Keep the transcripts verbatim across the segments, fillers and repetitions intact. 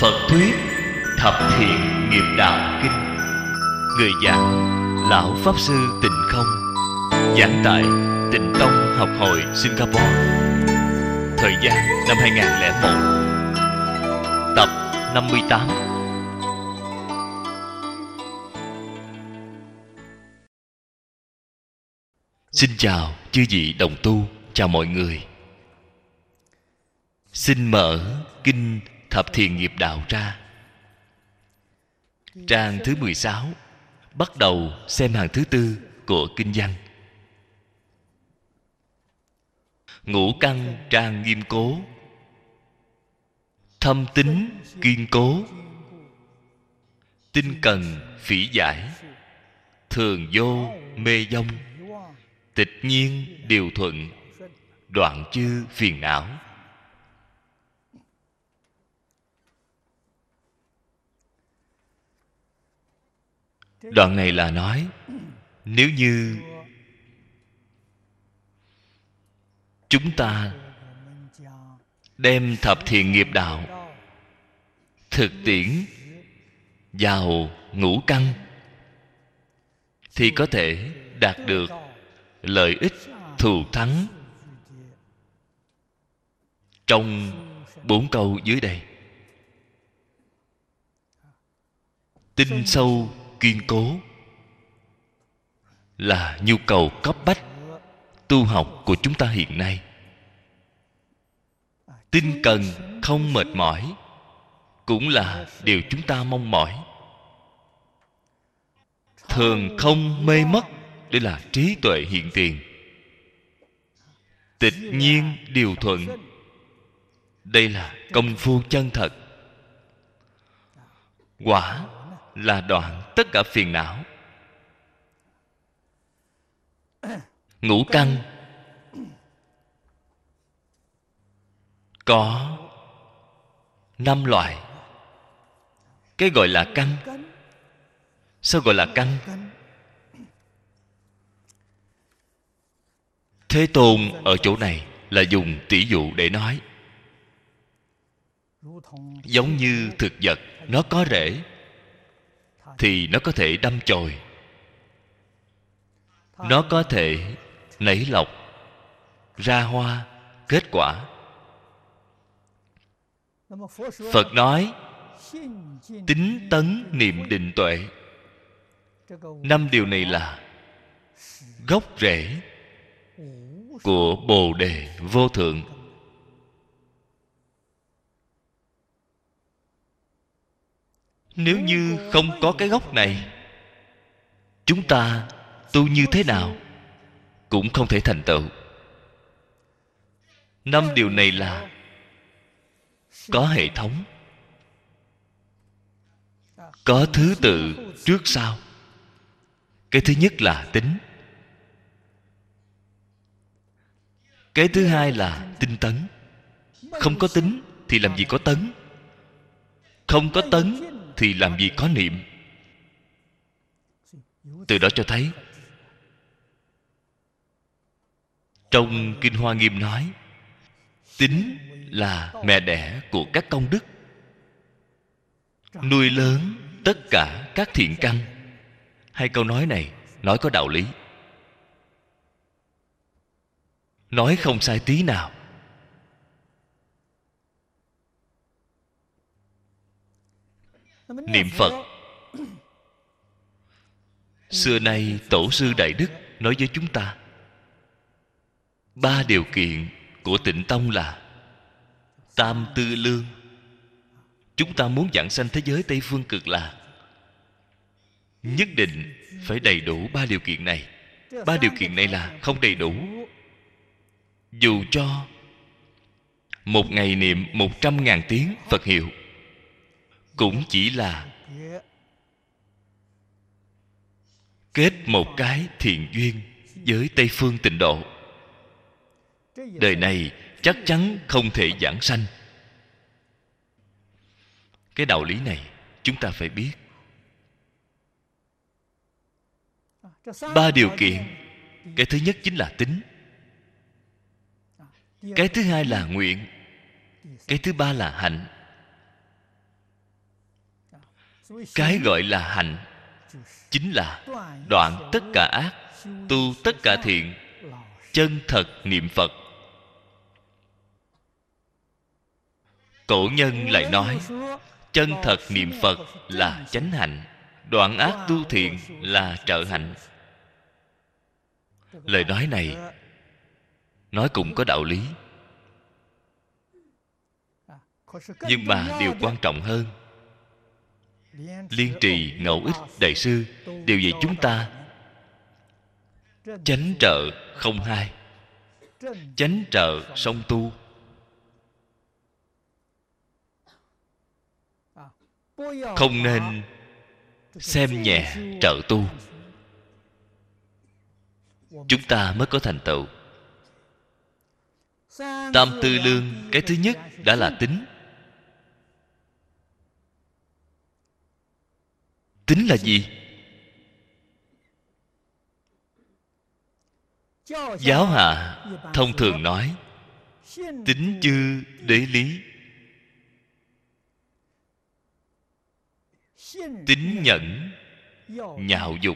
Phật thuyết Thập Thiện Nghiệp Đạo Kinh. Người giảng Lão Pháp Sư Tịnh Không. Giảng tại Tịnh Tông Học Hội Singapore. Thời gian năm hai nghìn lẻ một. Tập năm mươi tám. Xin chào chư vị đồng tu, chào mọi người. Xin mở Kinh Thập Thiện Nghiệp Đạo ra. Trang thứ mười sáu. Bắt đầu xem hàng thứ tư của kinh văn. Ngũ căn trang nghiêm cố, thâm tín kiên cố, tinh cần phỉ giải, thường vô mê vong, tịch nhiên điều thuận, đoạn chư phiền não. Đoạn này là nói, nếu như chúng ta đem thập thiện nghiệp đạo thực tiễn vào ngũ căn thì có thể đạt được lợi ích thù thắng trong bốn câu dưới đây. Tinh sâu kiên cố là nhu cầu cấp bách tu học của chúng ta hiện nay. Tinh cần không mệt mỏi cũng là điều chúng ta mong mỏi. Thường không mê mất, đây là trí tuệ hiện tiền. Tịch nhiên điều thuận, đây là công phu chân thật. Quả là đoạn tất cả phiền não. Ngũ căn có năm loại. Cái gọi là căn. Sao gọi là căn? Thế Tôn ở chỗ này là dùng tỷ dụ để nói. Giống như thực vật, nó có rễ thì nó có thể đâm chồi, nó có thể nảy lộc, ra hoa, kết quả. Phật nói tín tấn niệm định tuệ. Năm điều này là gốc rễ của Bồ Đề vô thượng. Nếu như không có cái gốc này, chúng ta tu như thế nào cũng không thể thành tựu. Năm điều này là có hệ thống, có thứ tự trước sau. Cái thứ nhất là tính. Cái thứ hai là tinh tấn. Không có tính thì làm gì có tấn. Không có tấn thì làm gì có niệm. Từ đó cho thấy, trong Kinh Hoa Nghiêm nói, tín là mẹ đẻ của các công đức, nuôi lớn tất cả các thiện căn. Hai câu nói này nói có đạo lý, nói không sai tí nào. Niệm Phật, xưa nay Tổ sư Đại Đức nói với chúng ta, ba điều kiện của Tịnh Tông là tam tư lương. Chúng ta muốn vãng sanh thế giới Tây Phương Cực Lạc, nhất định phải đầy đủ ba điều kiện này. Ba điều kiện này là không đầy đủ, dù cho một ngày niệm một trăm ngàn tiếng Phật hiệu, cũng chỉ là kết một cái thiện duyên với Tây Phương Tịnh Độ. Đời này chắc chắn không thể vãng sanh. Cái đạo lý này chúng ta phải biết. Ba điều kiện. Cái thứ nhất chính là tính. Cái thứ hai là nguyện. Cái thứ ba là hạnh. Cái gọi là hạnh chính là đoạn tất cả ác, tu tất cả thiện, chân thật niệm Phật. Cổ nhân lại nói chân thật niệm Phật là chánh hạnh, đoạn ác tu thiện là trợ hạnh. Lời nói này nói cũng có đạo lý, nhưng mà điều quan trọng hơn, Liên Trì Ngẫu Ích Đại sư đều dạy chúng ta chánh trợ không hai, chánh trợ song tu. Không nên xem nhẹ trợ tu, chúng ta mới có thành tựu. Tam tư lương, cái thứ nhất đã là tính. Tính là gì? Giáo hạ thông thường nói tính chư đế lý, tín nhẫn nhạo dục.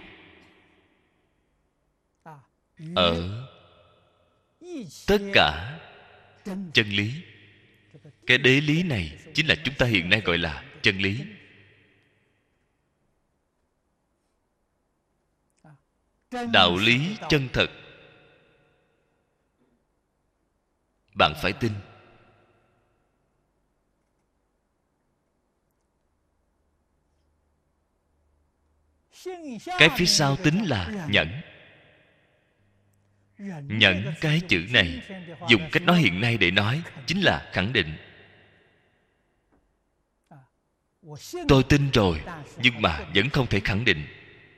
Ở tất cả chân lý, cái đế lý này chính là chúng ta hiện nay gọi là chân lý. Đạo lý chân thật bạn phải tin. Cái phía sau tính là nhẫn. Nhẫn cái chữ này dùng cách nói hiện nay để nói chính là khẳng định. Tôi tin rồi, nhưng mà vẫn không thể khẳng định.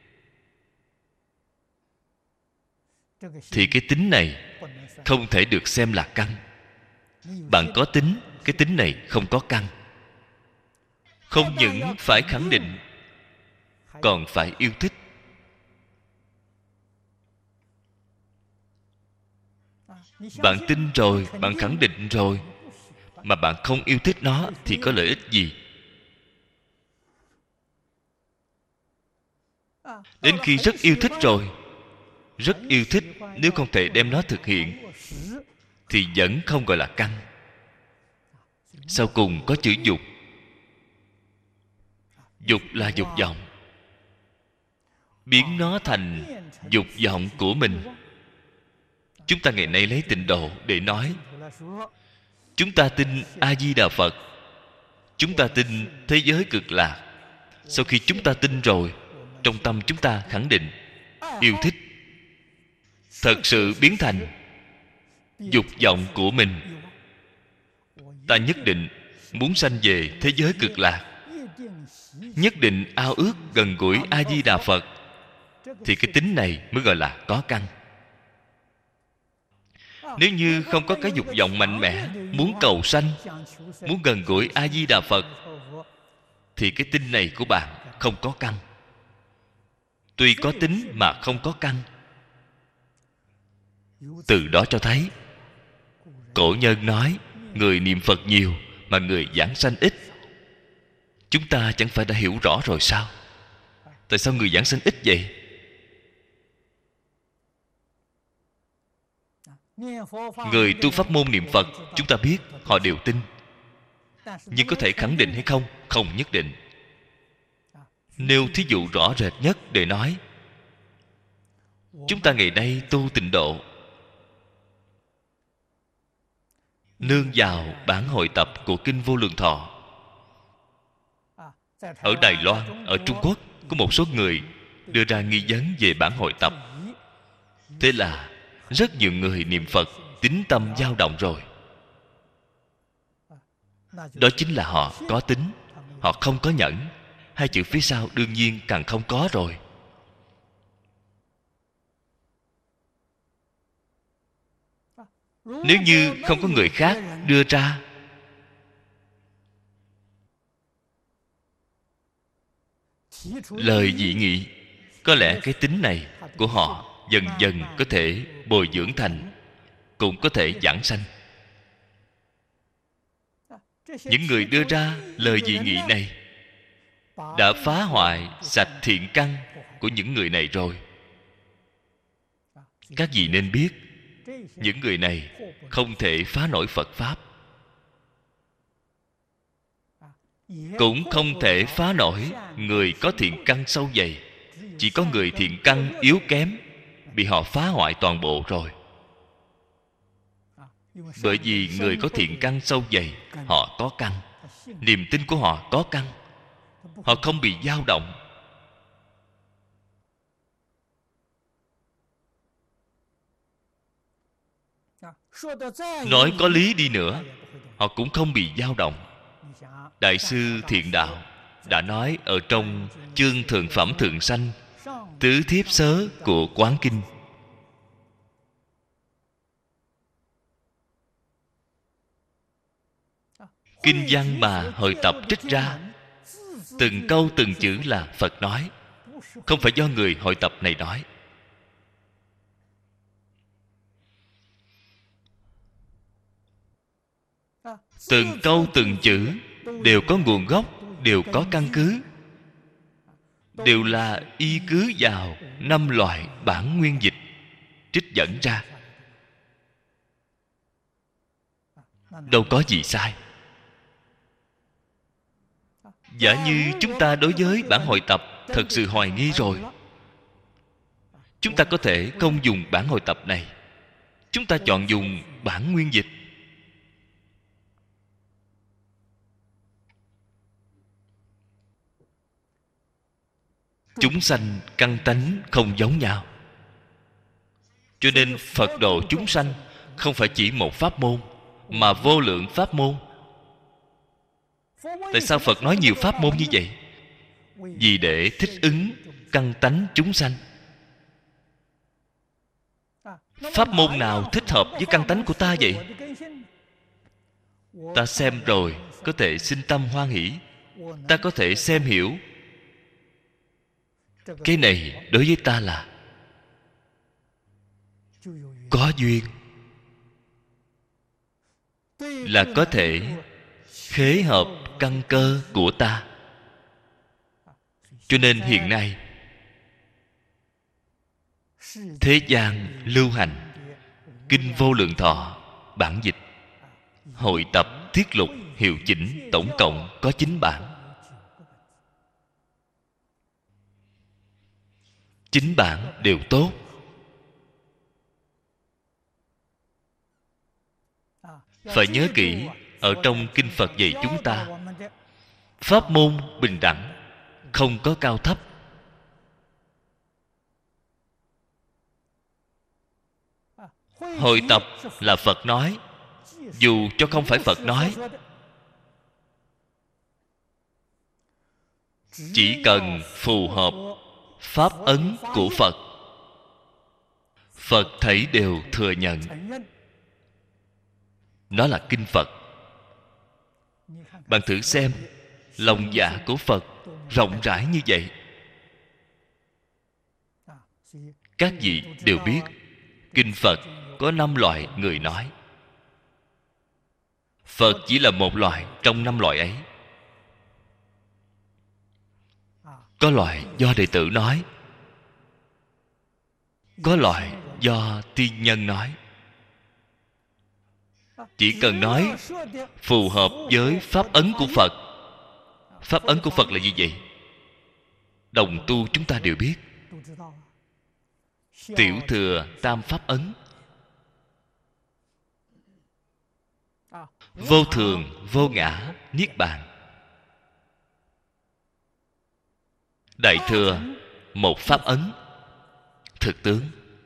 Thì cái tính này không thể được xem là căn. Bạn có tính, cái tính này không có căn. Không những phải khẳng định, còn phải yêu thích. Bạn tin rồi, bạn khẳng định rồi, mà bạn không yêu thích nó thì có lợi ích gì? Đến khi rất yêu thích rồi, rất yêu thích, nếu không thể đem nó thực hiện thì vẫn không gọi là căn. Sau cùng có chữ dục. Dục là dục vọng, biến nó thành dục vọng của mình. Chúng ta ngày nay lấy tịnh độ để nói. Chúng ta tin A Di Đà Phật, chúng ta tin thế giới cực lạc. Sau khi chúng ta tin rồi, trong tâm chúng ta khẳng định, yêu thích, thật sự biến thành dục vọng của mình. Ta nhất định muốn sanh về thế giới cực lạc, nhất định ao ước gần gũi A Di Đà Phật, thì cái tính này mới gọi là có căn. Nếu như không có cái dục vọng mạnh mẽ, muốn cầu sanh, muốn gần gũi A Di Đà Phật, thì cái tin này của bạn không có căn. Tuy có tính mà không có căn. Từ đó cho thấy, cổ nhân nói người niệm Phật nhiều mà người giảng sanh ít. Chúng ta chẳng phải đã hiểu rõ rồi sao? Tại sao người giảng sanh ít vậy? Người tu pháp môn niệm Phật, chúng ta biết họ đều tin, nhưng có thể khẳng định hay không? Không nhất định. Nêu thí dụ rõ rệt nhất để nói, chúng ta ngày nay tu tịnh độ, nương vào bản hội tập của Kinh Vô Lượng Thọ. Ở Đài Loan, ở Trung Quốc, có một số người đưa ra nghi vấn về bản hội tập. Thế là rất nhiều người niệm Phật tín tâm dao động rồi. Đó chính là họ có tính, họ không có nhẫn. Hai chữ phía sau đương nhiên càng không có rồi. Nếu như không có người khác đưa ra, lời dị nghị, có lẽ cái tính này của họ dần dần có thể bồi dưỡng thành, cũng có thể giảng sanh. Những người đưa ra lời dị nghị này đã phá hoại sạch thiện căn của những người này rồi. Các vị nên biết, những người này không thể phá nổi Phật Pháp, cũng không thể phá nổi người có thiện căn sâu dày. Chỉ có người thiện căn yếu kém bị họ phá hoại toàn bộ rồi. Bởi vì người có thiện căn sâu dày, họ có căn, niềm tin của họ có căn, họ không bị dao động. Nói có lý đi nữa, họ cũng không bị dao động. Đại sư Thiện Đạo đã nói ở trong chương Thượng Phẩm Thượng Sanh Tứ Thiếp Sớ của Quán Kinh. Kinh văn mà hội tập trích ra, từng câu từng chữ là Phật nói, không phải do người hội tập này nói. Từng câu từng chữ đều có nguồn gốc, đều có căn cứ, đều là y cứ vào năm loại bản nguyên dịch trích dẫn ra, đâu có gì sai. Giả như chúng ta đối với bản hội tập thật sự hoài nghi rồi, chúng ta có thể không dùng bản hội tập này, chúng ta chọn dùng bản nguyên dịch. Chúng sanh căn tánh không giống nhau, cho nên Phật độ chúng sanh không phải chỉ một pháp môn, mà vô lượng pháp môn. Tại sao Phật nói nhiều pháp môn như vậy? Vì để thích ứng căn tánh chúng sanh. Pháp môn nào thích hợp với căn tánh của ta vậy? Ta xem rồi có thể sinh tâm hoan hỷ, ta có thể xem hiểu, cái này đối với ta là có duyên, là có thể khế hợp căn cơ của ta. Cho nên hiện nay thế gian lưu hành Kinh Vô Lượng Thọ bản dịch, hội tập thiết lục hiệu chỉnh, tổng cộng có chín bản. Chín bản đều tốt. Phải nhớ kỹ, ở trong kinh Phật dạy chúng ta, pháp môn bình đẳng, không có cao thấp. Hội tập là Phật nói, dù cho không phải Phật nói, chỉ cần phù hợp pháp ấn của Phật, Phật thảy đều thừa nhận. Nó là kinh Phật. Bạn thử xem, lòng dạ của Phật rộng rãi như vậy. Các vị đều biết, kinh Phật có năm loại người nói. Phật chỉ là một loại trong năm loại ấy. Có loại do đệ tử nói, có loại do tiên nhân nói. Chỉ cần nói phù hợp với pháp ấn của Phật. Pháp ấn của Phật là gì vậy? Đồng tu chúng ta đều biết. Tiểu thừa tam pháp ấn, vô thường, vô ngã, niết bàn. Đại thừa một pháp ấn, thực tướng.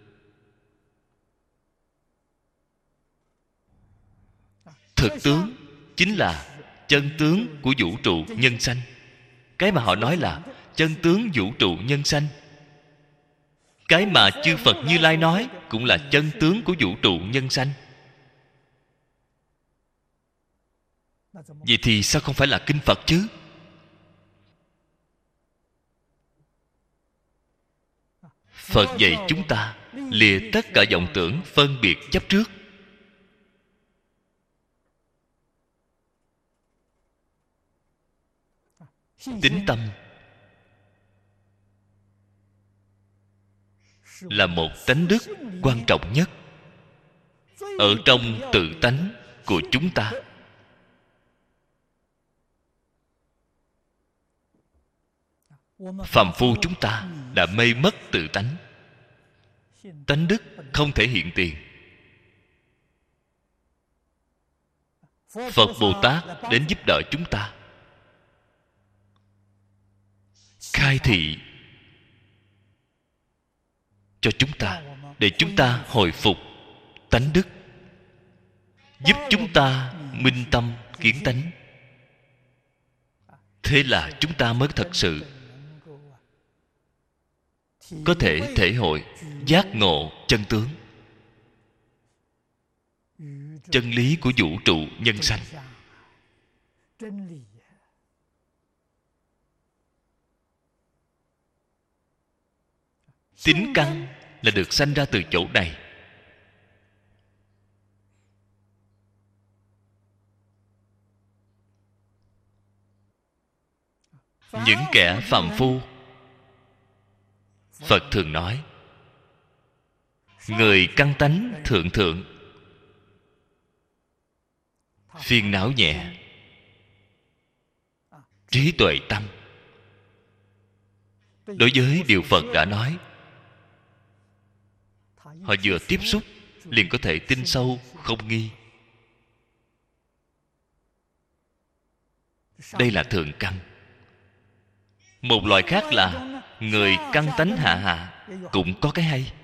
Thực tướng chính là chân tướng của vũ trụ nhân sanh. Cái mà họ nói là chân tướng vũ trụ nhân sanh, cái mà chư Phật Như Lai nói cũng là chân tướng của vũ trụ nhân sanh. Vậy thì sao không phải là kinh Phật chứ? Phật dạy chúng ta lìa tất cả vọng tưởng phân biệt chấp trước. Tín tâm là một tánh đức quan trọng nhất ở trong tự tánh của chúng ta. Phàm phu chúng ta đã mê mất tự tánh. Tánh đức không thể hiện tiền. Phật Bồ Tát đến giúp đỡ chúng ta, khai thị cho chúng ta, để chúng ta hồi phục tánh đức, giúp chúng ta minh tâm kiến tánh. Thế là chúng ta mới thật sự có thể thể hội giác ngộ chân tướng, chân lý của vũ trụ nhân sanh. Tín căn là được sanh ra từ chỗ này. Những kẻ phàm phu, Phật thường nói, người căn tánh thượng thượng, phiền não nhẹ, trí tuệ tâm. Đối với điều Phật đã nói, họ vừa tiếp xúc liền có thể tin sâu không nghi. Đây là thượng căn. Một loại khác là người căn tánh hạ hạ, cũng có cái hay.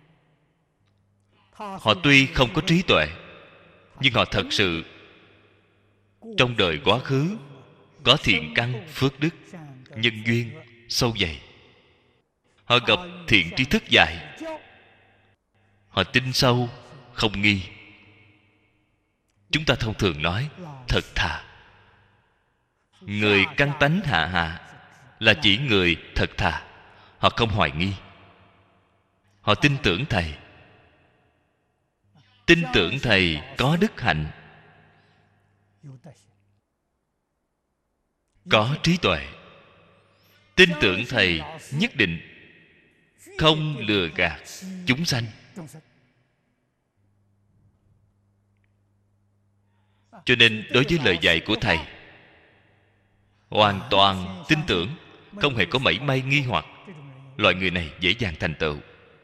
Họ tuy không có trí tuệ, nhưng họ thật sự trong đời quá khứ có thiện căn, phước đức, nhân duyên sâu dày. Họ gặp thiện tri thức dài, họ tin sâu không nghi. Chúng ta thông thường nói thật thà. Người căn tánh hạ hạ là chỉ người thật thà. Họ không hoài nghi, họ tin tưởng Thầy. Tin tưởng Thầy có đức hạnh, có trí tuệ. Tin tưởng Thầy nhất định không lừa gạt chúng sanh. Cho nên đối với lời dạy của Thầy, hoàn toàn tin tưởng, không hề có mảy may nghi hoặc. Loại người này dễ dàng thành tựu.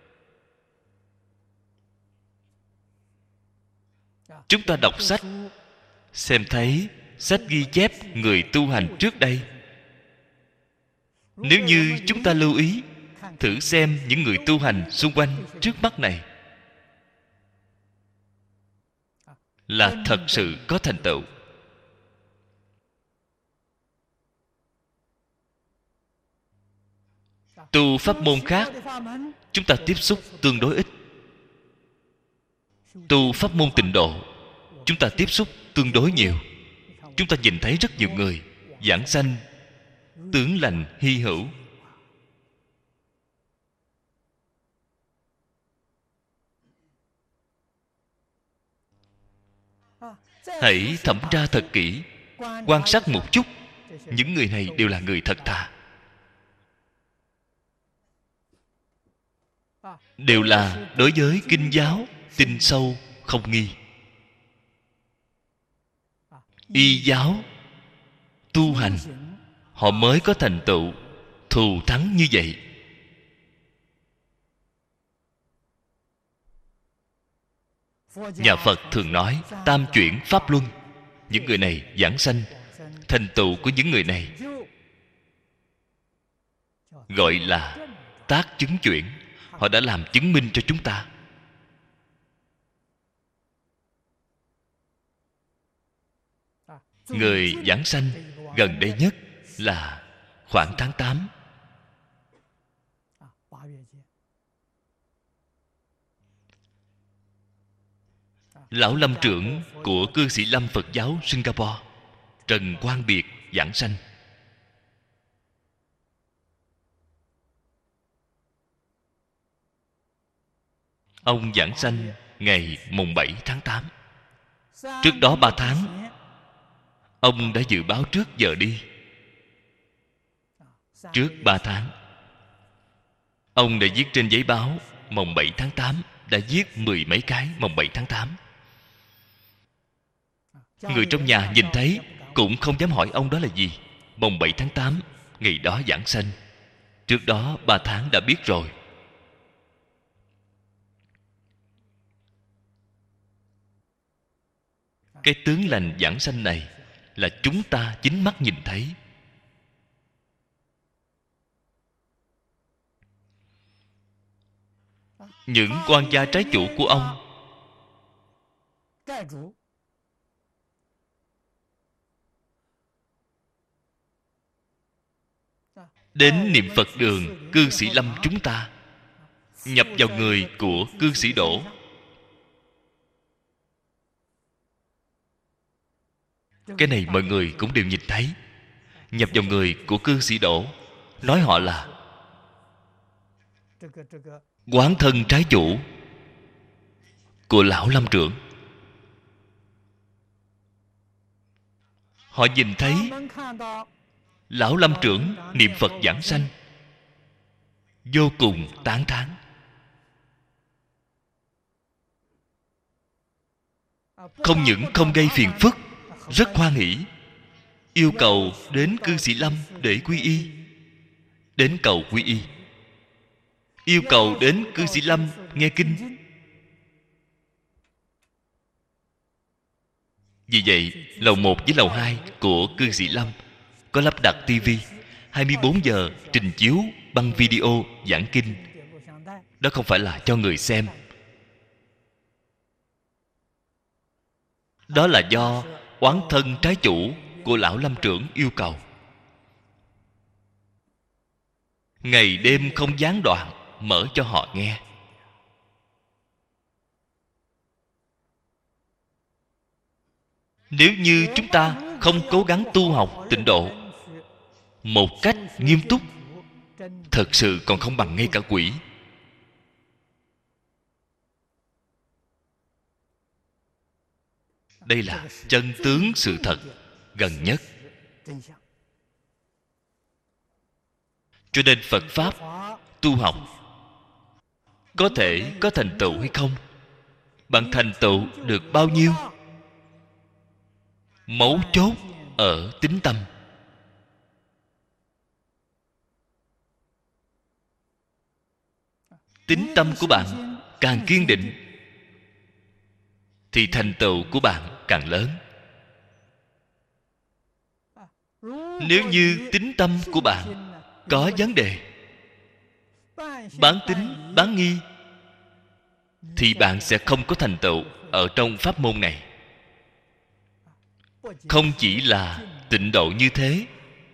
Chúng ta đọc sách, xem thấy sách ghi chép người tu hành trước đây. Nếu như chúng ta lưu ý, thử xem những người tu hành xung quanh trước mắt này, là thật sự có thành tựu. Tu pháp môn khác, chúng ta tiếp xúc tương đối ít. Tu pháp môn tịnh độ, chúng ta tiếp xúc tương đối nhiều. Chúng ta nhìn thấy rất nhiều người giảng sanh tướng lành hy hữu. Hãy thẩm tra thật kỹ, quan sát một chút. Những người này đều là người thật thà, đều là đối với kinh giáo tin sâu không nghi. Y giáo tu hành, họ mới có thành tựu thù thắng như vậy. Nhà Phật thường nói tam chuyển pháp luân. Những người này giảng sanh, thành tựu của những người này gọi là tác chứng chuyển. Họ đã làm chứng minh cho chúng ta. Người giảng sanh gần đây nhất là khoảng tháng tám. Lão Lâm trưởng của Cư Sĩ Lâm Phật giáo Singapore, Trần Quang Biệt giảng sanh. Ông giảng sanh ngày mùng bảy tháng tám. Trước đó ba tháng, ông đã dự báo trước giờ đi. Trước ba tháng, ông đã viết trên giấy báo mồng bảy tháng tám, đã viết mười mấy cái mồng bảy tháng tám. Người trong nhà nhìn thấy cũng không dám hỏi ông đó là gì. Mồng bảy tháng tám, ngày đó giảng sanh. Trước đó ba tháng đã biết rồi. Cái tướng lành giảng sanh này là chúng ta chính mắt nhìn thấy. Những quan gia trái chủ của ông đến niệm Phật đường cư sĩ Lâm chúng ta, nhập vào người của cư sĩ Đỗ. Cái này mọi người cũng đều nhìn thấy. Nhập vào người của cư sĩ Đỗ, nói họ là quán thân trái chủ của lão Lâm trưởng. Họ nhìn thấy lão Lâm trưởng niệm Phật giảng sanh, vô cùng tán thán. Không những không gây phiền phức, rất hoan hỷ, yêu cầu đến cư sĩ Lâm để quy y, đến cầu quy y, yêu cầu đến cư sĩ Lâm nghe kinh. Vì vậy, lầu một với lầu hai của cư sĩ Lâm có lắp đặt tivi hai mươi bốn giờ trình chiếu băng video giảng kinh. Đó không phải là cho người xem. Đó là do oán thân trái chủ của lão Lâm trưởng yêu cầu. Ngày đêm không gián đoạn mở cho họ nghe. Nếu như chúng ta không cố gắng tu học tịnh độ một cách nghiêm túc, thật sự còn không bằng ngay cả quỷ. Đây là chân tướng sự thật gần nhất. Cho nên Phật Pháp tu học có thể có thành tựu hay không, bạn thành tựu được bao nhiêu, mấu chốt ở tín tâm. Tín tâm của bạn càng kiên định thì thành tựu của bạn càng lớn. Nếu như tín tâm của bạn có vấn đề, bán tín bán nghi, thì bạn sẽ không có thành tựu ở trong pháp môn này. Không chỉ là tịnh độ như thế,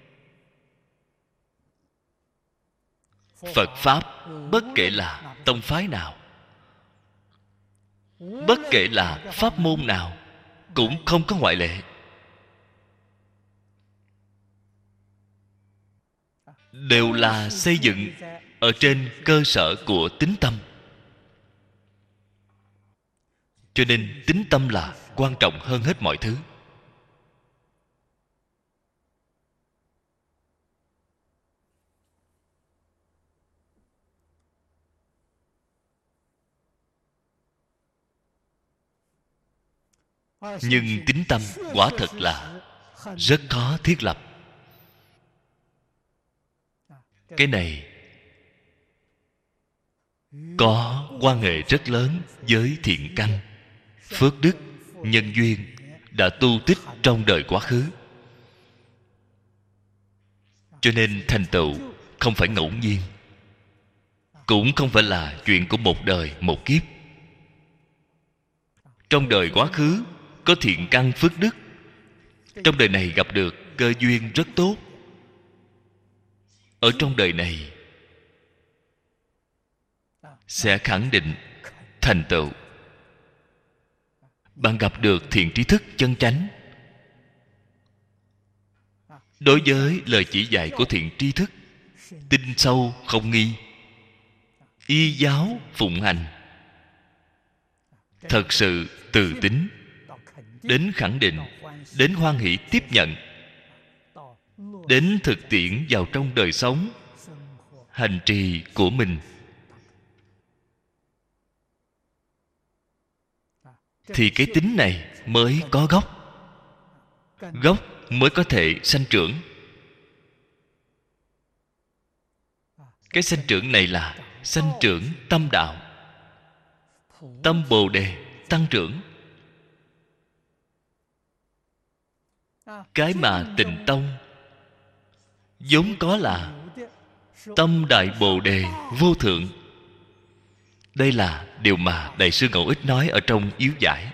Phật Pháp bất kể là tông phái nào, bất kể là pháp môn nào, cũng không có ngoại lệ. Đều là xây dựng ở trên cơ sở của tín tâm. Cho nên tín tâm là quan trọng hơn hết mọi thứ. Nhưng tín tâm quả thật là rất khó thiết lập. Cái này có quan hệ rất lớn với thiện căn, phước đức, nhân duyên đã tu tích trong đời quá khứ. Cho nên thành tựu không phải ngẫu nhiên, cũng không phải là chuyện của một đời một kiếp. Trong đời quá khứ có thiện căn phước đức, trong đời này gặp được cơ duyên rất tốt, ở trong đời này sẽ khẳng định thành tựu. Bạn gặp được thiện trí thức chân chánh, đối với lời chỉ dạy của thiện tri thức, tin sâu không nghi, y giáo phụng hành, thật sự từ tín đến khẳng định, đến hoan hỷ tiếp nhận, đến thực tiễn vào trong đời sống hành trì của mình, thì cái tính này mới có gốc. Gốc mới có thể sanh trưởng. Cái sanh trưởng này là sanh trưởng tâm đạo. Tâm Bồ Đề tăng trưởng. Cái mà Tịnh Tông vốn có là tâm Đại Bồ Đề vô thượng. Đây là điều mà Đại sư Ngẫu Ích nói ở trong Yếu Giải.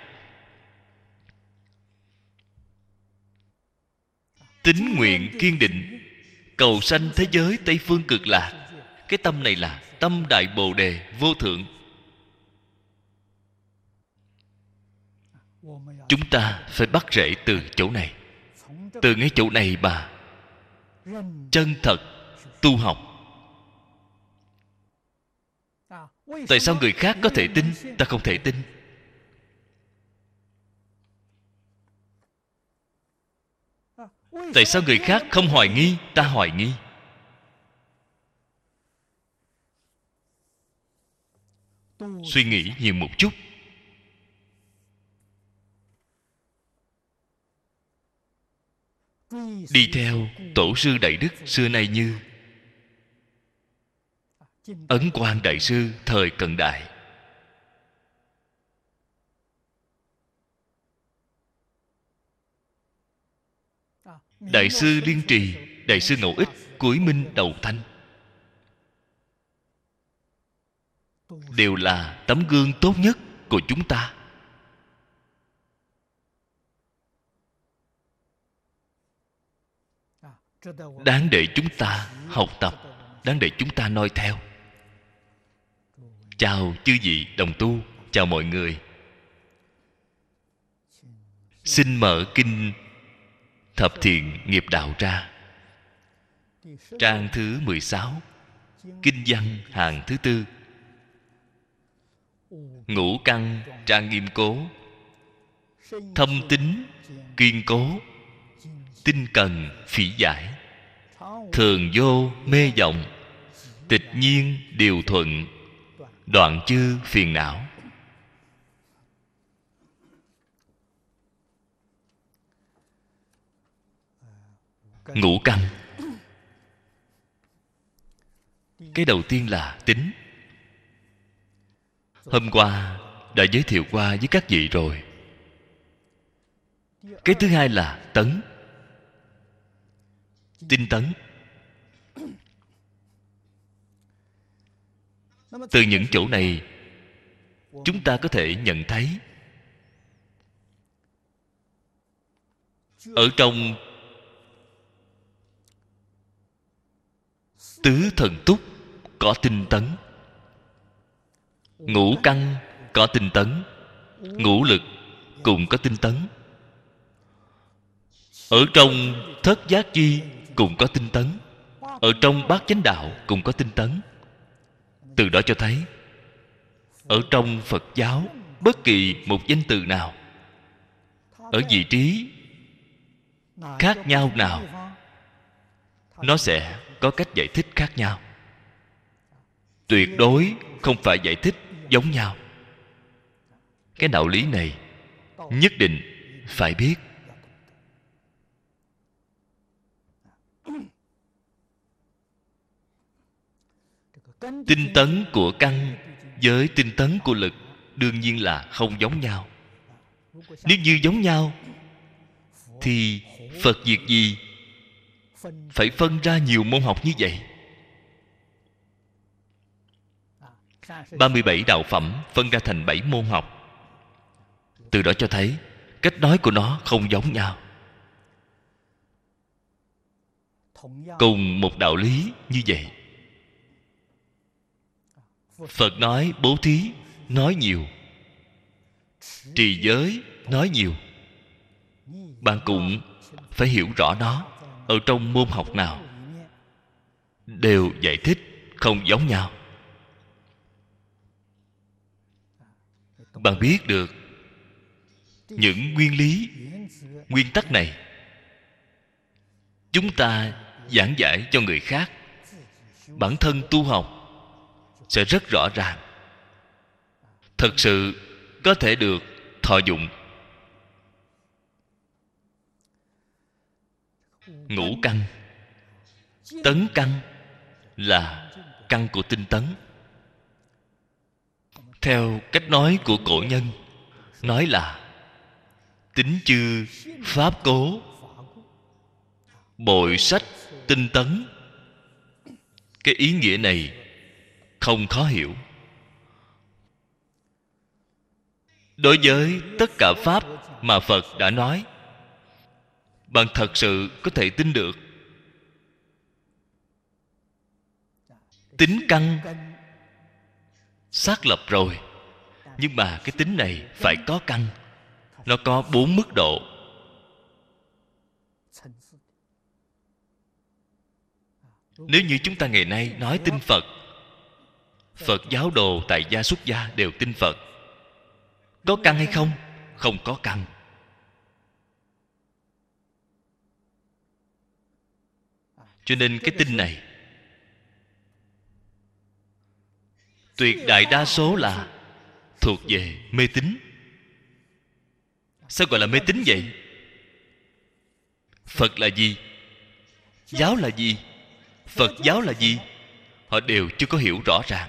Tín nguyện kiên định, cầu sanh thế giới Tây Phương Cực Lạc. Cái tâm này là tâm Đại Bồ Đề vô thượng. Chúng ta phải bắt rễ từ chỗ này. Từ ngay chỗ này mà chân thật tu học. Tại sao người khác có thể tin, ta không thể tin? Tại sao người khác không hoài nghi, ta hoài nghi? Suy nghĩ nhiều một chút. Đi theo tổ sư Đại Đức xưa nay như Ấn Quang Đại Sư thời cận đại, Đại sư Liên Trì, Đại sư Ngẫu Ích, Cuối Minh Đầu Thanh, đều là tấm gương tốt nhất của chúng ta. Đáng để chúng ta học tập, đáng để chúng ta noi theo. Chào chư vị đồng tu, chào mọi người. Xin mở kinh Thập Thiện Nghiệp Đạo ra. Trang thứ mười sáu, Kinh văn hàng thứ tư. Ngũ căn trang nghiêm cố, thâm tín kiên cố, tinh cần phỉ giải, thường vô mê vọng, tịch nhiên điều thuận, đoạn chư phiền não. Ngũ căn. Cái đầu tiên là tính. Hôm qua đã giới thiệu qua với các vị rồi. Cái thứ hai là tấn. Tinh tấn. Từ những chỗ này chúng ta có thể nhận thấy ở trong tứ thần túc có tinh tấn, ngũ căn có tinh tấn, ngũ lực cũng có tinh tấn, ở trong thất giác chi cũng có tinh tấn, ở trong bát chánh đạo cũng có tinh tấn. Từ đó cho thấy ở trong Phật giáo bất kỳ một danh từ nào, ở vị trí khác nhau nào, nó sẽ có cách giải thích khác nhau. Tuyệt đối không phải giải thích giống nhau. Cái đạo lý này nhất định phải biết. Tinh tấn của căn với tinh tấn của lực đương nhiên là không giống nhau. Nếu như giống nhau thì Phật việc gì phải phân ra nhiều môn học như vậy? ba mươi bảy đạo phẩm phân ra thành bảy môn học. Từ đó cho thấy cách nói của nó không giống nhau. Cùng một đạo lý như vậy, Phật nói bố thí nói nhiều, trì giới nói nhiều. Bạn cũng phải hiểu rõ nó ở trong môn học nào đều giải thích không giống nhau. Bạn biết được những nguyên lý, nguyên tắc này, chúng ta giảng giải cho người khác, bản thân tu học sẽ rất rõ ràng, thật sự có thể được thọ dụng. Ngũ căn, tấn căn là căn của tinh tấn. Theo cách nói của cổ nhân, nói là tín chư pháp cố, bội sách tinh tấn. Cái ý nghĩa này không khó hiểu. Đối với tất cả pháp mà Phật đã nói, bạn thật sự có thể tin được. Tính căn xác lập rồi, nhưng mà cái tính này phải có căn. Nó có bốn mức độ. Nếu như chúng ta ngày nay nói tin Phật, Phật giáo đồ tại gia xuất gia đều tin Phật, có căn hay không? Không có căn. Cho nên cái tin này tuyệt đại đa số là thuộc về mê tín. Sao gọi là mê tín vậy? Phật là gì? Giáo là gì? Phật giáo là gì? Họ đều chưa có hiểu rõ ràng.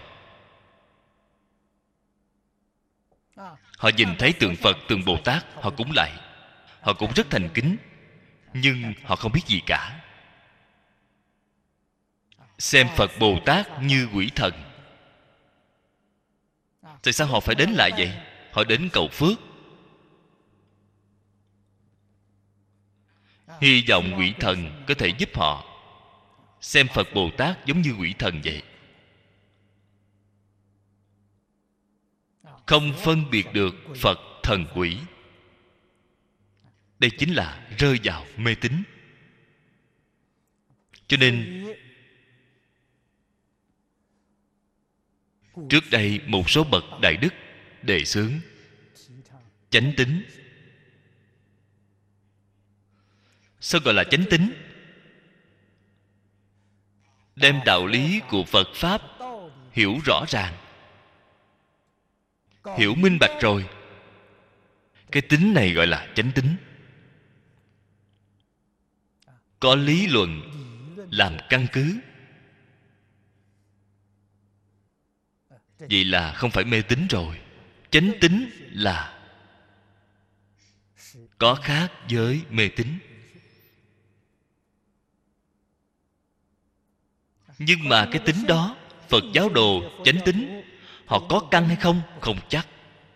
Họ nhìn thấy tượng Phật, tượng Bồ Tát, họ cũng lạy, họ cũng rất thành kính, nhưng họ không biết gì cả. Xem Phật Bồ Tát như quỷ thần. Tại sao họ phải đến lại vậy? Họ đến cầu phước, hy vọng quỷ thần có thể giúp họ. Xem Phật Bồ Tát giống như quỷ thần vậy, không phân biệt được Phật thần quỷ. Đây chính là rơi vào mê tín. Cho nên trước đây một số bậc đại đức đề xướng chánh tín. Sao gọi là chánh tín? Đem đạo lý của Phật Pháp hiểu rõ ràng, hiểu minh bạch rồi, cái tín này gọi là chánh tín. Có lý luận làm căn cứ, vậy là không phải mê tín rồi. Chánh tín là có khác với mê tín. Nhưng mà cái tín đó, Phật giáo đồ chánh tín, họ có căn hay không? Không chắc.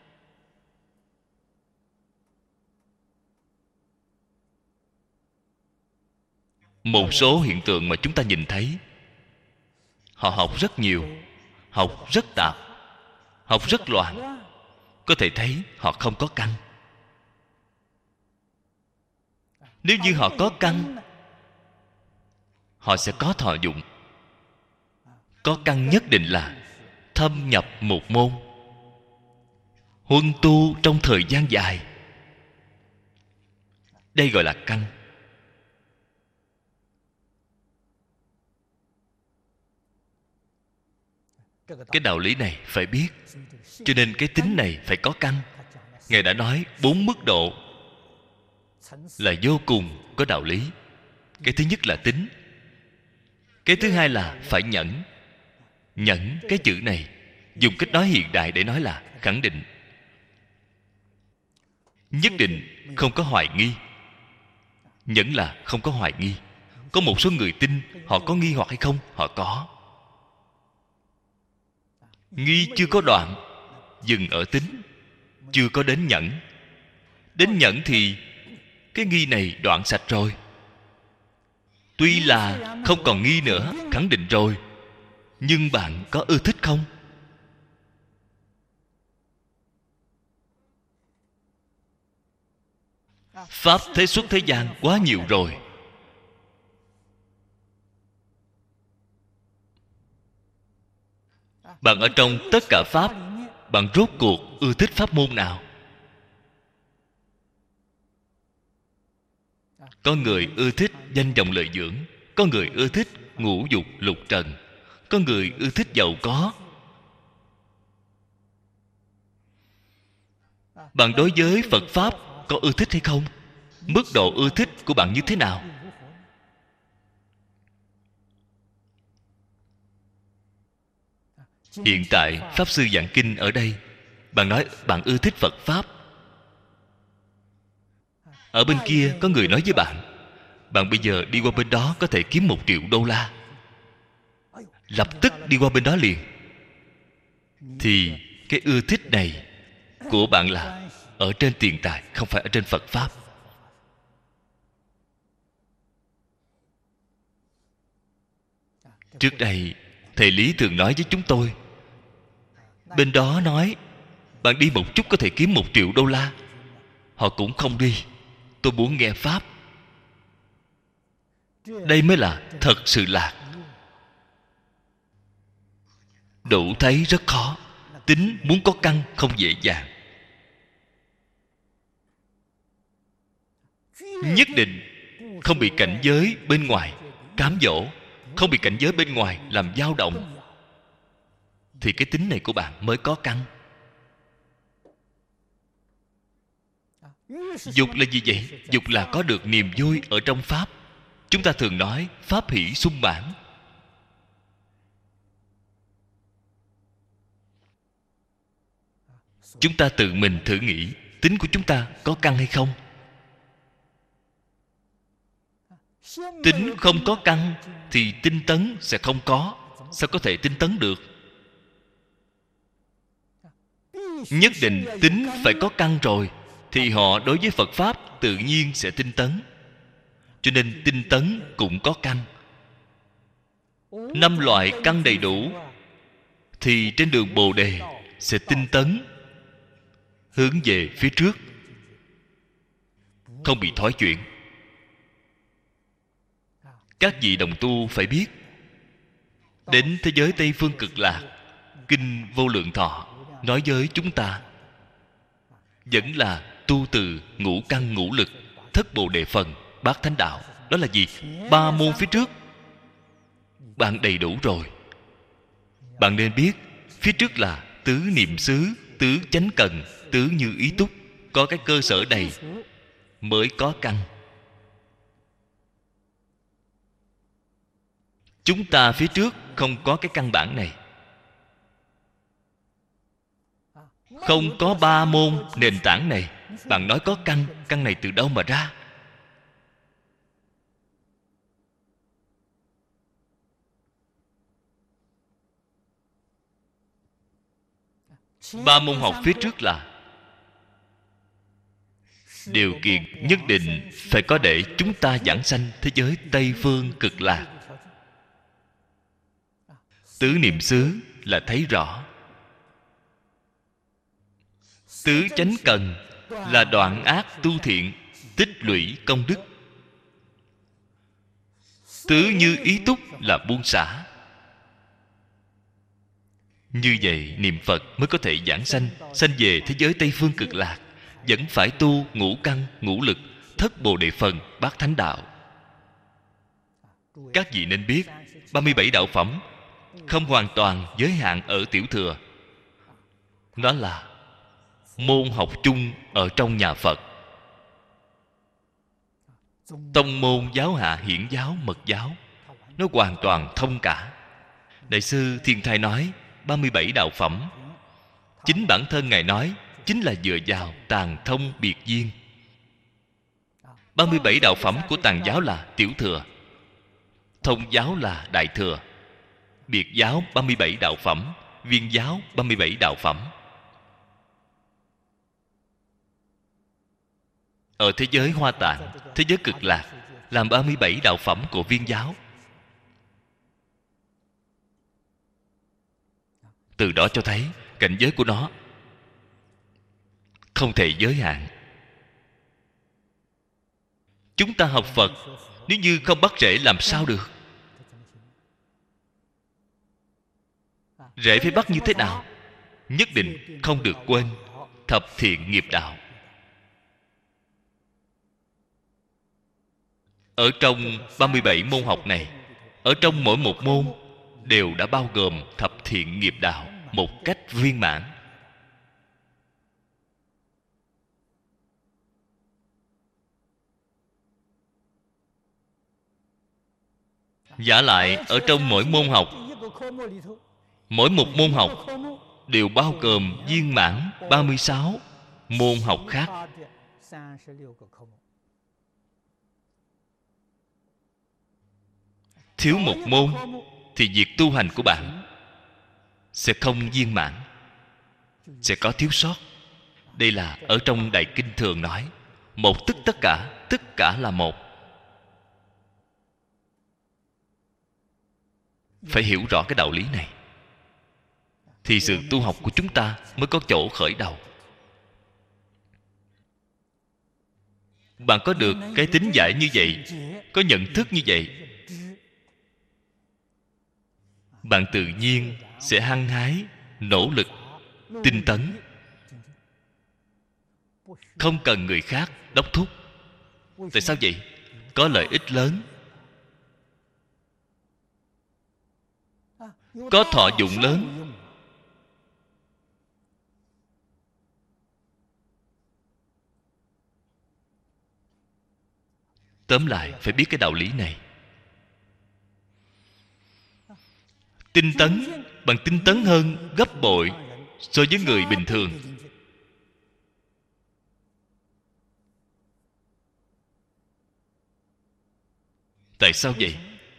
Một số hiện tượng mà chúng ta nhìn thấy, họ học rất nhiều, học rất tạp, học rất loạn, có thể thấy họ không có căn. Nếu như họ có căn, họ sẽ có thọ dụng. Có căn nhất định là thâm nhập một môn, huân tu trong thời gian dài. Đây gọi là căn. Cái đạo lý này phải biết. Cho nên cái tính này phải có căn. Ngài đã nói bốn mức độ là vô cùng có đạo lý. Cái thứ nhất là tính. Cái thứ hai là phải nhẫn. Nhẫn, cái chữ này dùng cách nói hiện đại để nói là khẳng định. Nhất định không có hoài nghi. Nhẫn là không có hoài nghi. Có một số người tin, họ có nghi hoặc hay không? Họ có. Nghi chưa có đoạn, dừng ở tính, chưa có đến nhẫn. Đến nhẫn thì cái nghi này đoạn sạch rồi. Tuy là không còn nghi nữa, khẳng định rồi, nhưng bạn có ưa thích không? Pháp thế xuất thế gian quá nhiều rồi. Bạn ở trong tất cả Pháp, bạn rốt cuộc ưa thích pháp môn nào? Có người ưa thích danh vọng lợi dưỡng, có người ưa thích ngũ dục lục trần, có người ưa thích giàu có. Bạn đối với Phật Pháp có ưa thích hay không? Mức độ ưa thích của bạn như thế nào? Hiện tại Pháp Sư giảng kinh ở đây, bạn nói bạn ưa thích Phật Pháp. Ở bên kia có người nói với bạn, bạn bây giờ đi qua bên đó có thể kiếm một triệu đô la, lập tức đi qua bên đó liền. Thì cái ưa thích này của bạn là ở trên tiền tài, không phải ở trên Phật Pháp. Trước đây thầy Lý thường nói với chúng tôi, bên đó nói bạn đi một chút có thể kiếm một triệu đô la, họ cũng không đi. Tôi muốn nghe Pháp. Đây mới là thật sự lạc. Đủ thấy rất khó. Tính muốn có căn không dễ dàng. Nhất định không bị cảnh giới bên ngoài cám dỗ, không bị cảnh giới bên ngoài làm dao động, thì cái tính này của bạn mới có căn. Dục là gì vậy? Dục là có được niềm vui ở trong Pháp. Chúng ta thường nói Pháp hỷ sung mãn. Chúng ta tự mình thử nghĩ, tính của chúng ta có căn hay không? Tính không có căn thì tinh tấn sẽ không có. Sao có thể tinh tấn được? Nhất định tính phải có căn rồi, thì họ đối với Phật Pháp tự nhiên sẽ tinh tấn. Cho nên tinh tấn cũng có căn. Năm loại căn đầy đủ thì trên đường Bồ Đề sẽ tinh tấn hướng về phía trước, không bị thoái chuyển. Các vị đồng tu phải biết, đến thế giới Tây Phương Cực Lạc, Kinh Vô Lượng Thọ nói với chúng ta vẫn là tu từ ngũ căn ngũ lực, thất bồ đề phần, bát thánh đạo. Đó là gì? Ba môn phía trước bạn đầy đủ rồi. Bạn nên biết phía trước là tứ niệm xứ, tứ chánh cần, tứ như ý túc. Có cái cơ sở đầy mới có căn. Chúng ta phía trước không có cái căn bản này, không có ba môn nền tảng này. Bạn nói có căn, căn này từ đâu mà ra? Ba môn học phía trước là điều kiện nhất định phải có để chúng ta giảng sanh thế giới Tây Phương Cực Lạc. Tứ niệm xứ là thấy rõ. Tứ chánh cần là đoạn ác tu thiện, tích lũy công đức. Tứ như ý túc là buông xả. Như vậy niệm Phật mới có thể giảng sanh, sanh về thế giới Tây Phương Cực Lạc. Vẫn phải tu ngũ căn, ngũ lực, thất bồ đề phần, bát thánh đạo. Các vị nên biết, ba mươi bảy đạo phẩm không hoàn toàn giới hạn ở tiểu thừa. Nó là môn học chung ở trong nhà Phật. Tông môn, giáo hạ, hiển giáo, mật giáo, nó hoàn toàn thông cả. Đại sư Thiên Thai nói ba mươi bảy đạo phẩm, chính bản thân Ngài nói chính là dựa vào tàng thông biệt viên. ba mươi bảy đạo phẩm của tàng giáo là tiểu thừa, thông giáo là đại thừa, biệt giáo ba mươi bảy đạo phẩm, viên giáo ba mươi bảy đạo phẩm. Ở thế giới Hoa Tạng, thế giới Cực Lạc làm ba mươi bảy đạo phẩm của viên giáo. Từ đó cho thấy cảnh giới của nó không thể giới hạn. Chúng ta học Phật, nếu như không bắt rễ làm sao được? Rễ phải bắt như thế nào? Nhất định không được quên thập thiện nghiệp đạo. Ở trong ba mươi bảy môn học này, ở trong mỗi một môn đều đã bao gồm thập thiện nghiệp đạo một cách viên mãn. Vả lại ở trong mỗi môn học, mỗi một môn học đều bao gồm viên mãn ba mươi sáu môn học khác. Thiếu một môn thì việc tu hành của bạn sẽ không viên mãn, sẽ có thiếu sót. Đây là ở trong Đại Kinh thường nói, một tức tất cả, tất cả là một. Phải hiểu rõ cái đạo lý này thì sự tu học của chúng ta mới có chỗ khởi đầu. Bạn có được cái tính giải như vậy, có nhận thức như vậy, bạn tự nhiên sẽ hăng hái, nỗ lực, tinh tấn, không cần người khác đốc thúc. Tại sao vậy? Có lợi ích lớn, có thọ dụng lớn. Tóm lại phải biết cái đạo lý này. Tinh tấn bằng tinh tấn hơn gấp bội so với người bình thường. Tại sao vậy?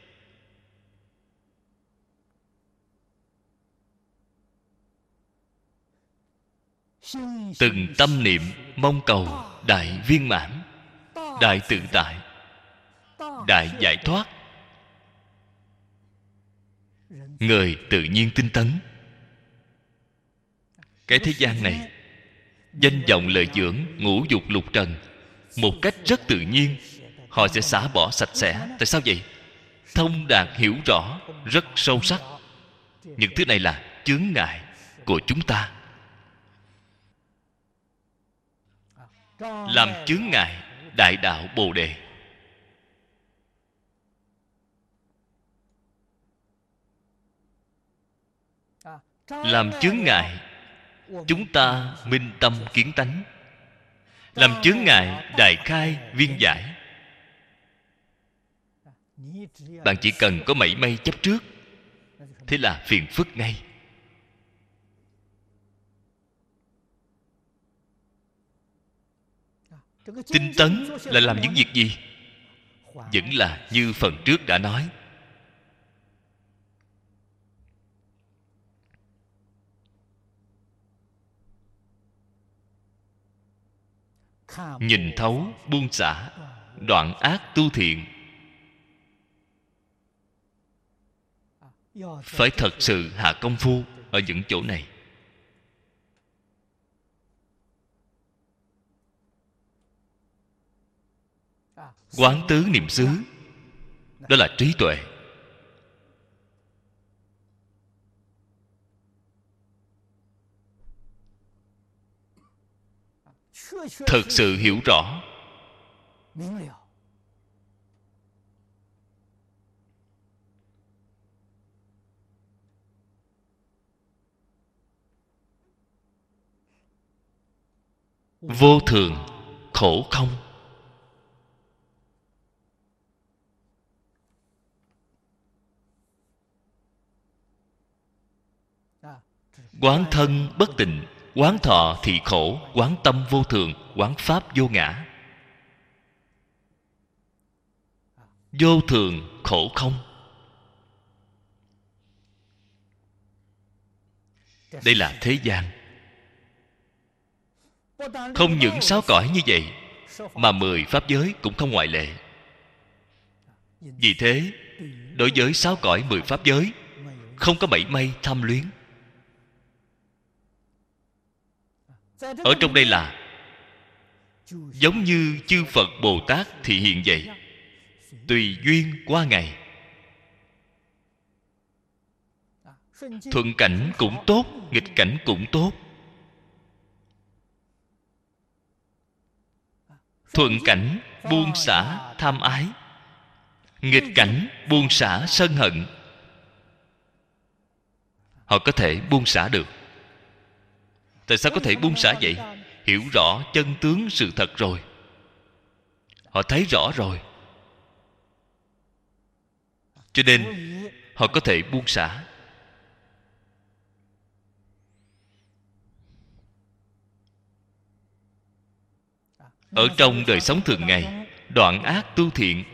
Từng tâm niệm mong cầu đại viên mãn, đại tự tại, đại giải thoát, người tự nhiên tinh tấn. Cái thế gian này, danh vọng lợi dưỡng, ngũ dục lục trần, một cách rất tự nhiên họ sẽ xả bỏ sạch sẽ. Tại sao vậy? Thông đạt hiểu rõ rất sâu sắc. Những thứ này là chướng ngại của chúng ta, làm chướng ngại đại đạo Bồ Đề. Làm chướng ngại chúng ta minh tâm kiến tánh, làm chướng ngại đại khai viên giải. Bạn chỉ cần có mảy may chấp trước, thế là phiền phức ngay. Tinh tấn là làm những việc gì? Vẫn là như phần trước đã nói, nhìn thấu buông xả, đoạn ác tu thiện. Phải thật sự hạ công phu ở những chỗ này. Quán tứ niệm xứ, đó là trí tuệ. Thật sự hiểu rõ, vô thường, khổ không. Quán thân bất tịnh, quán thọ thị khổ, quán tâm vô thường, quán pháp vô ngã. Vô thường, khổ không. Đây là thế gian. Không những sáu cõi như vậy, mà mười pháp giới cũng không ngoại lệ. Vì thế, đối với sáu cõi mười pháp giới, không có mảy may tham luyến. Ở trong đây là giống như chư Phật Bồ Tát thị hiện vậy, tùy duyên qua ngày. Thuận cảnh cũng tốt, nghịch cảnh cũng tốt. Thuận cảnh buông xả tham ái, nghịch cảnh, buông xả sân hận, họ có thể buông xả được. Tại sao có thể buông xả vậy? Hiểu rõ chân tướng sự thật rồi, họ thấy rõ rồi, cho nên họ có thể buông xả. Ở trong đời sống thường ngày, đoạn ác tu thiện,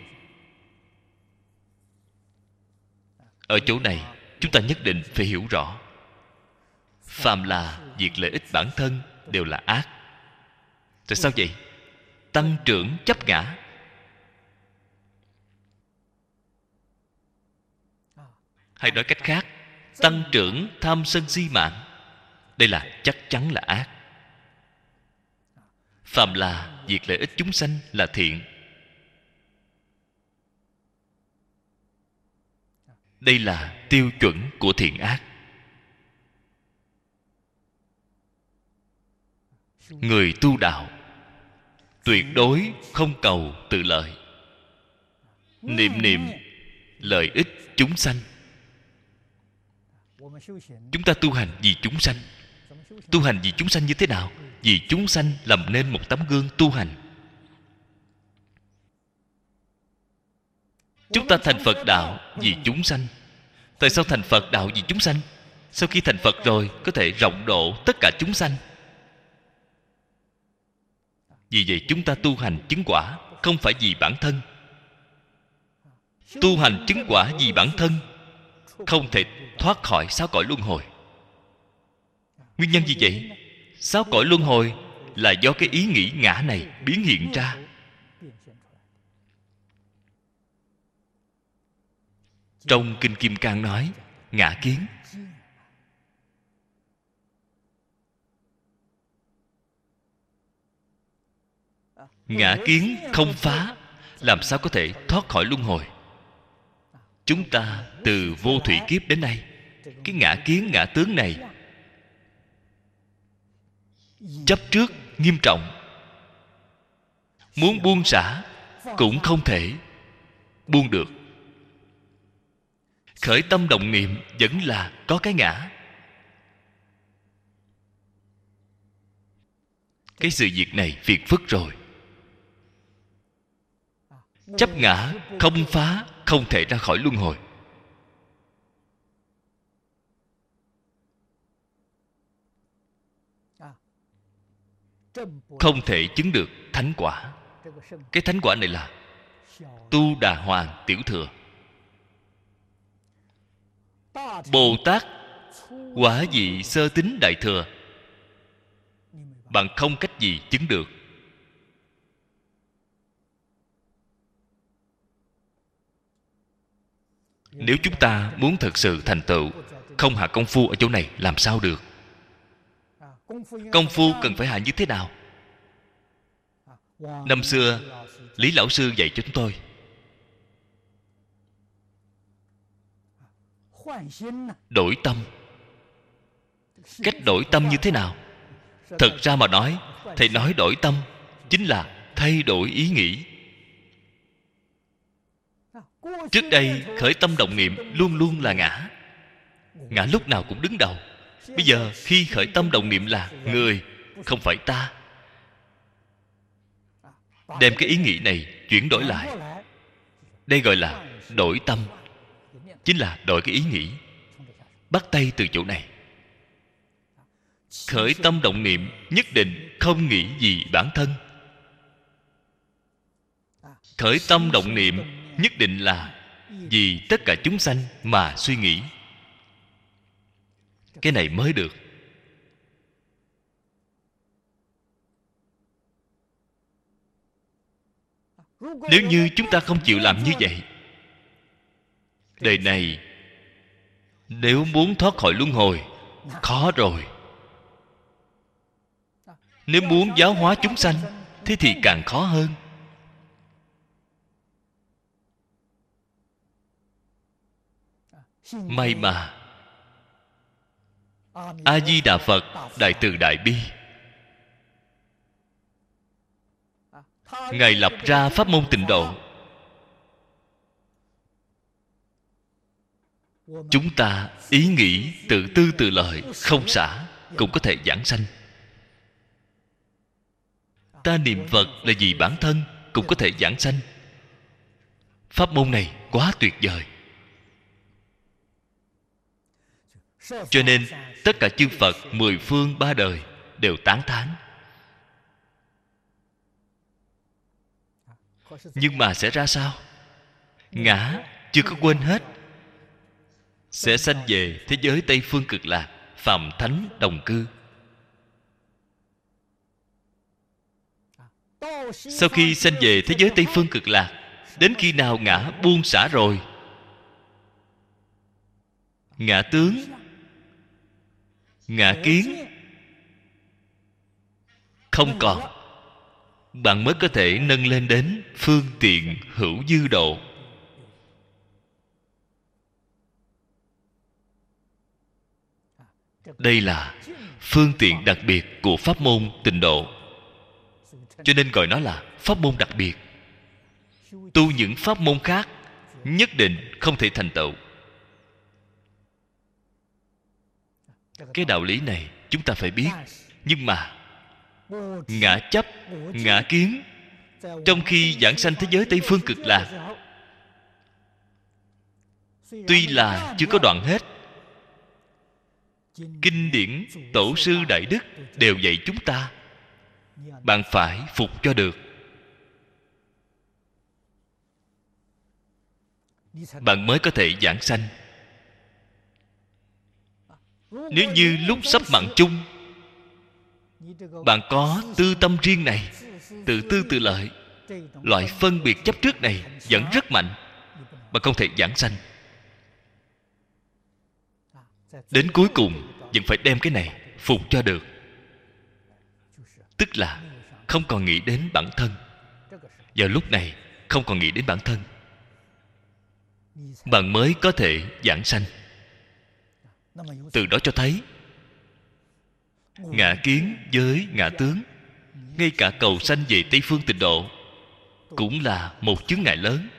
ở chỗ này chúng ta nhất định phải hiểu rõ. Phàm là việc lợi ích bản thân đều là ác. Tại sao vậy? Tăng trưởng chấp ngã. Hay nói cách khác, tăng trưởng tham sân si mạng, đây là chắc chắn là ác. Phàm là việc lợi ích chúng sanh là thiện. Đây là tiêu chuẩn của thiện ác. Người tu đạo tuyệt đối không cầu tự lợi, niệm niệm lợi ích chúng sanh. Chúng ta tu hành vì chúng sanh. Tu hành vì chúng sanh như thế nào? Vì chúng sanh làm nên một tấm gương tu hành. Chúng ta thành Phật đạo vì chúng sanh. Tại sao thành Phật đạo vì chúng sanh? Sau khi thành Phật rồi có thể rộng độ tất cả chúng sanh. Vì vậy chúng ta tu hành chứng quả, không phải vì bản thân. Tu hành chứng quả vì bản thân không thể thoát khỏi sáu cõi luân hồi. Nguyên nhân gì vậy? Sáu cõi luân hồi là do cái ý nghĩ ngã này biến hiện ra. Trong Kinh Kim Cang nói ngã kiến. Ngã kiến không phá, làm sao có thể thoát khỏi luân hồi? Chúng ta từ vô thủy kiếp đến nay, cái ngã kiến ngã tướng này chấp trước nghiêm trọng, muốn buông xả cũng không thể buông được. Khởi tâm động niệm vẫn là có cái ngã. Cái sự việc này phiền phức rồi. Chấp ngã không phá, không thể ra khỏi luân hồi. Không thể chứng được thánh quả. Cái thánh quả này là Tu Đà Hoàng Tiểu Thừa. Bồ Tát quả vị sơ tín đại thừa, bạn không cách gì chứng được. Nếu chúng ta muốn thực sự thành tựu, không hạ công phu ở chỗ này làm sao được? Công phu cần phải hạ như thế nào? Năm xưa Lý Lão Sư dạy cho chúng tôi, đổi tâm. Cách đổi tâm như thế nào? Thật ra mà nói, Thầy nói đổi tâm chính là thay đổi ý nghĩ. Trước đây khởi tâm động niệm luôn luôn là ngã. Ngã lúc nào cũng đứng đầu. Bây giờ khi khởi tâm động niệm là người, không phải ta, đem cái ý nghĩ này chuyển đổi lại, đây gọi là đổi tâm. Chính là đổi cái ý nghĩ. Bắt tay từ chỗ này. Khởi tâm động niệm nhất định không nghĩ gì bản thân. Khởi tâm động niệm nhất định là vì tất cả chúng sanh mà suy nghĩ. Cái này mới được. Nếu như chúng ta không chịu làm như vậy, đời này nếu muốn thoát khỏi luân hồi, khó rồi. Nếu muốn giáo hóa chúng sanh, thế thì càng khó hơn. May mà A Di Đà Phật đại từ đại bi, Ngài lập ra pháp môn tịnh độ. chúng ta ý nghĩ tự tư tự lợi không xả cũng có thể giảng sanh. Ta niệm Phật là vì bản thân cũng có thể giảng sanh. Pháp môn này quá tuyệt vời. Cho nên tất cả chư Phật mười phương ba đời đều tán thán. Nhưng mà sẽ ra sao? Ngã chưa có quên hết, sẽ sanh về thế giới Tây Phương Cực Lạc, phàm thánh đồng cư. Sau khi sanh về thế giới Tây Phương Cực Lạc, đến khi nào ngã buông xả rồi, ngã tướng, ngã kiến không còn, bạn mới có thể nâng lên đến phương tiện hữu dư độ. Đây là phương tiện đặc biệt của pháp môn tịnh độ, cho nên gọi nó là pháp môn đặc biệt. Tu những pháp môn khác nhất định không thể thành tựu. Cái đạo lý này chúng ta phải biết. Nhưng mà ngã chấp, ngã kiến trong khi giảng sanh thế giới Tây Phương Cực Lạc, tuy là chưa có đoạn hết, kinh điển tổ sư đại đức đều dạy chúng ta, bạn phải phục cho được, bạn mới có thể giảng sanh. Nếu như lúc sắp mạng chung, bạn có tư tâm riêng này, tự tư tự lợi, loại phân biệt chấp trước này vẫn rất mạnh, bạn không thể giảng sanh. Đến cuối cùng vẫn phải đem cái này phục cho được, tức là không còn nghĩ đến bản thân. Vào lúc này không còn nghĩ đến bản thân, bạn mới có thể giảng sanh. Từ đó cho thấy ngã kiến với ngã tướng, ngay cả cầu sanh về Tây Phương Tịnh Độ cũng là một chướng ngại lớn.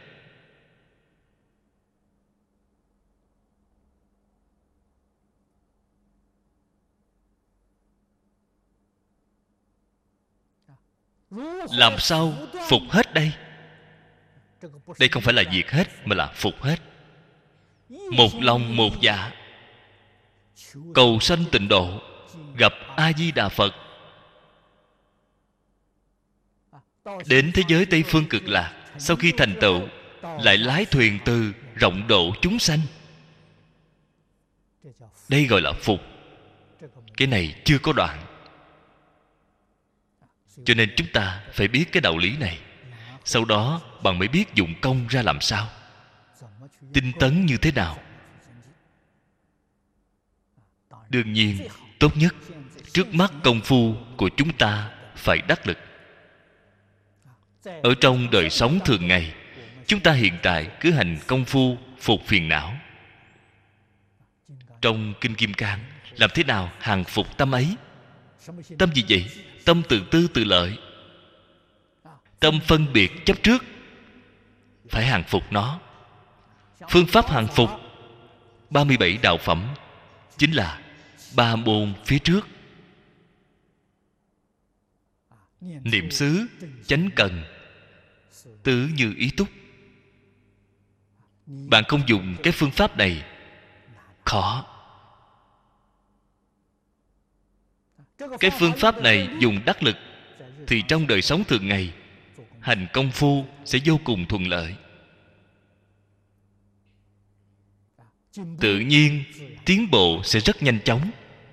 Làm sao phục hết đây? Đây không phải là diệt hết, mà là phục hết. Một lòng một dạ cầu sanh tịnh độ, gặp A Di Đà Phật, đến thế giới Tây Phương Cực Lạc. Sau khi thành tựu, lại lái thuyền từ rộng độ chúng sanh. Đây gọi là phục. Cái này chưa có đoạn. Cho nên chúng ta phải biết cái đạo lý này, sau đó bạn mới biết dụng công ra làm sao, tinh tấn như thế nào. Đương nhiên, tốt nhất trước mắt công phu của chúng ta phải đắc lực. Ở trong đời sống thường ngày, chúng ta hiện tại cứ hành công phu phục phiền não. Trong Kinh Kim Cang, làm thế nào hàng phục tâm ấy? Tâm gì vậy? Tâm tự tư tự lợi, tâm phân biệt chấp trước, phải hàng phục nó. Phương pháp hàng phục ba mươi bảy đạo phẩm chính là ba môn phía trước: niệm xứ, chánh cần, tứ như ý túc. Bạn không dùng cái phương pháp này, khó. Cái phương pháp này dùng đắc lực, thì trong đời sống thường ngày hành công phu sẽ vô cùng thuận lợi. Tự nhiên tiến bộ sẽ rất nhanh chóng.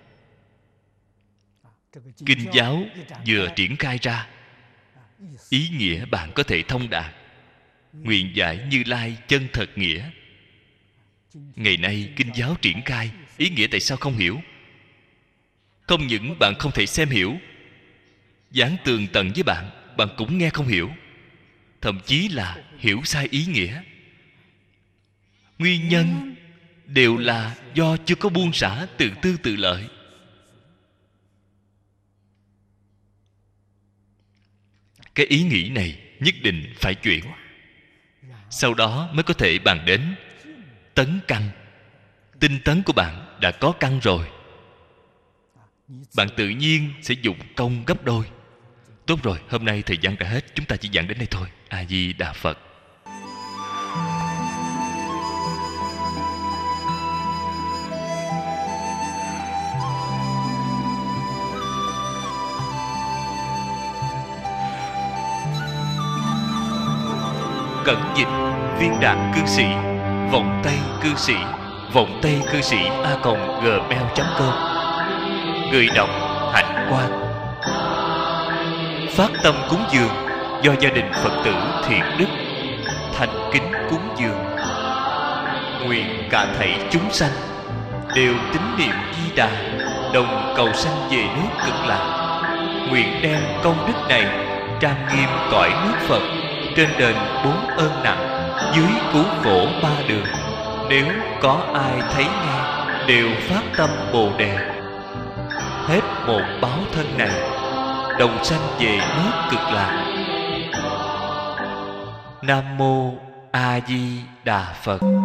Kinh giáo vừa triển khai ra, ý nghĩa bạn có thể thông đạt. Nguyện giải Như Lai chân thật nghĩa. Ngày nay kinh giáo triển khai, ý nghĩa tại sao không hiểu? Không những bạn không thể xem hiểu, giảng tường tận với bạn, bạn cũng nghe không hiểu, thậm chí là hiểu sai ý nghĩa. Nguyên nhân đều là do chưa có buông xả tự tư tự lợi. Cái ý nghĩ này nhất định phải chuyển, sau đó mới có thể bàn đến tấn căn. tinh tấn của bạn đã có căn rồi, bạn tự nhiên sẽ dụng công gấp đôi. Tốt rồi, hôm nay thời gian đã hết, chúng ta chỉ giảng đến đây thôi. A Di Đà Phật. Cẩn dịch viên đạt cư sĩ, vọng tây cư sĩ, vọng tây cư sĩ a còng gmail chấm com. Người đọc Hạnh Quang. Phát tâm cúng dường do gia đình Phật tử Thiện Đức thành kính cúng dường. Nguyện cả thảy chúng sanh đều tín niệm Di Đà, đồng cầu sanh về nước Cực Lạc. Nguyện đem công đức này trang nghiêm cõi nước Phật, trên đền bốn ơn nặng, dưới cứu khổ ba đường. Nếu có ai thấy nghe đều phát tâm Bồ Đề, hết một báo thân này đồng sanh về nước Cực Lạc. Nam mô A Di Đà Phật.